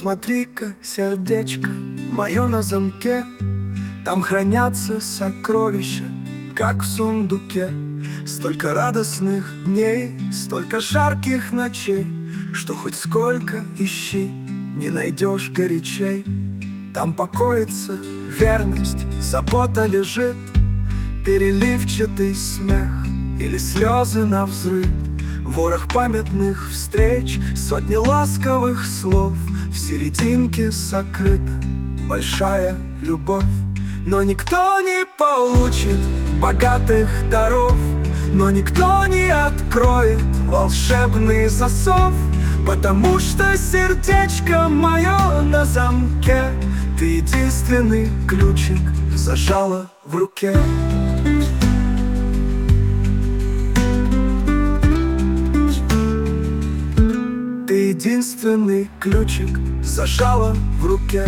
Посмотри-ка, сердечко мое на замке, там хранятся сокровища, как в сундуке. Столько радостных дней, столько жарких ночей, что хоть сколько ищи, не найдешь горячей. Там покоится верность, забота лежит, переливчатый смех или слезы навзрыд. Ворох памятных встреч, сотни ласковых слов, в серединке сокрыта большая любовь. Но никто не получит богатых даров, но никто не откроет волшебный засов, потому что сердечко мое на замке, ты единственный ключик зажала в руке. Ты единственный ключик зажала в руке.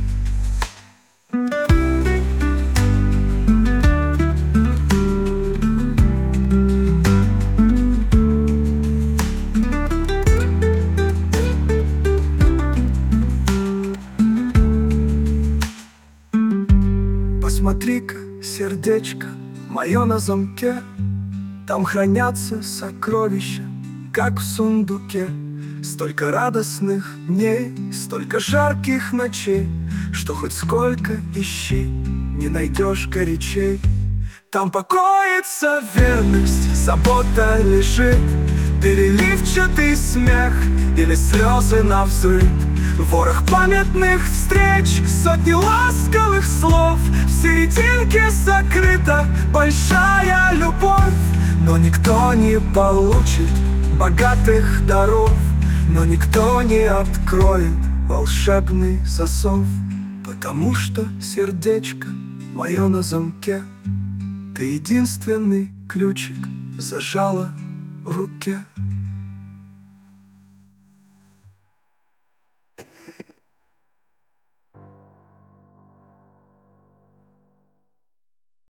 Посмотри-ка, сердечко мое на замке, там хранятся сокровища, как в сундуке. Столько радостных дней, столько жарких ночей, что хоть сколько ищи, не найдешь горячей. Там покоится верность, забота лежит, переливчатый смех или слезы навзрыд. Ворох памятных встреч, сотни ласковых слов, в серединке сокрыта большая любовь. Но никто не получит богатых даров, но никто не откроет волшебный засов, потому что сердечко мое на замке, ты единственный ключик зажала в руке.